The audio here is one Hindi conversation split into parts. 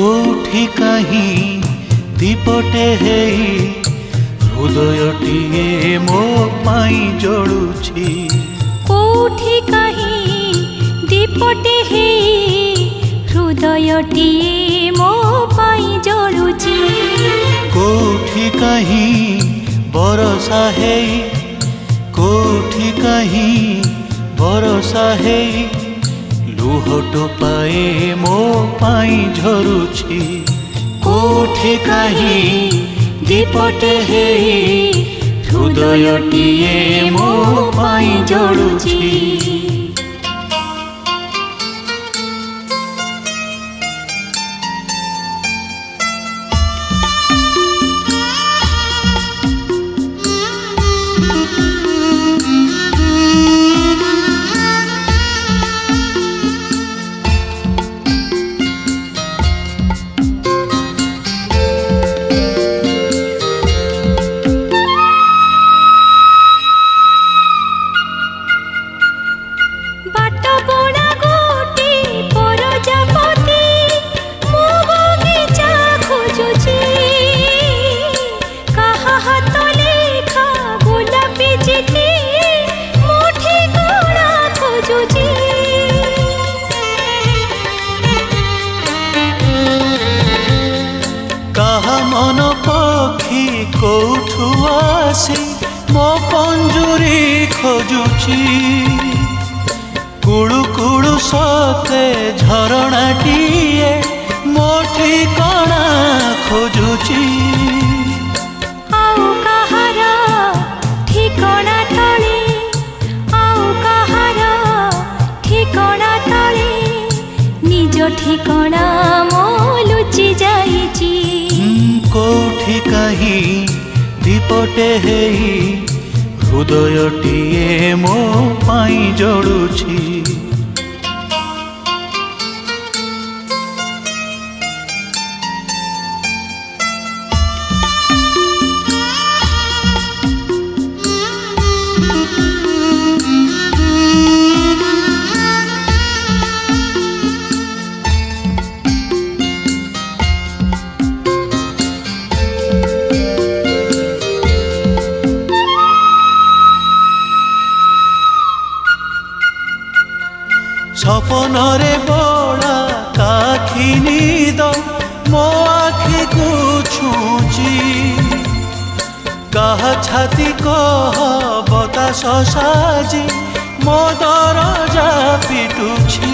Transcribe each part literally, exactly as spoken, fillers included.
कोठी कहीं दीपटे हेई हृदयटिए मो पाई जळुछि। कोठी कहीं दीपटे हेई हृदयटिए मो पाई जळुछि। कोठी कहीं बरसा हेई कोठी कहीं बरसा हेई लुह टोपाए मो पाई झरुछि। कोठी कहीं दीपटे हेई हृदयटिए मो पाई जळुछि। मन पक्षी कोठु आसी मो पंजुरी खोजुची। कुळु कुळु सते झरणाटिए मो ठिकाना खोजुची। आउ कहार ठिकाना तळे आउ कहार ठिकाना तळे निज ठिकाना मो लुचि जाइछि। कोठी कहीं दीपटे हेई हृदयटिए मो पाई जळुछि। सपनरे बड़ा काखी निद मो आखि को छुची। कहा छाती कह बतास साजी मो दरजा पिटुछि।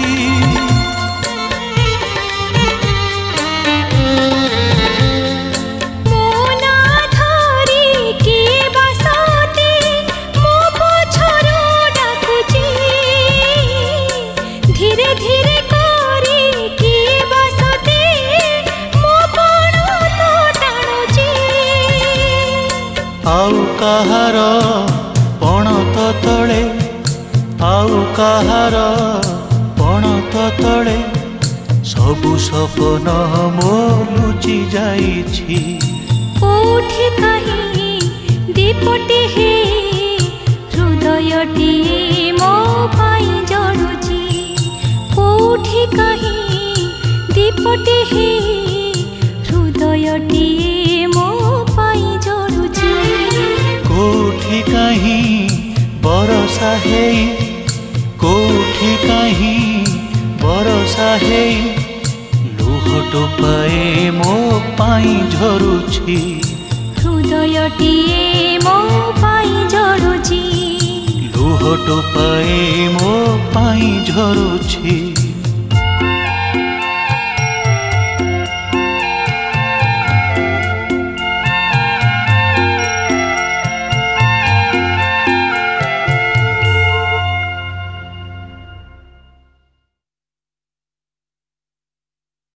आउ कहार पणत तले आउ कहार पणत तले सबु सपन मो लुचि जाइछि। कोठी कहीं दीपटे हेई हृदयटिए मो पाई जळुछि। कोठी कहीं दीपटे हेई हृदयटिए मो पाई जळुछि। कोठी कहीं बरसा हेई कोठी कहीं बरसा हेई लुह टोपाए मो पाई झरुछि। हृदयटिए मो पाई जळुछि। लुह टोपाए मो पाई झरुछि।